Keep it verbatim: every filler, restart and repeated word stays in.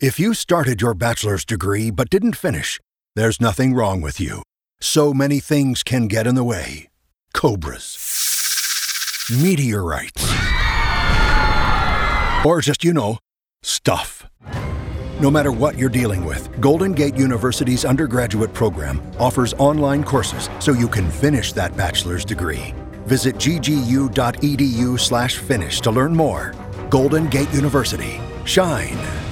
If you started your bachelor's degree but didn't finish, there's nothing wrong with you. So many things can get in the way. Cobras. Meteorites. Or just, you know, stuff. No matter what you're dealing with, Golden Gate University's undergraduate program offers online courses so you can finish that bachelor's degree. Visit ggu.edu slash finish to learn more. Golden Gate University. Shine.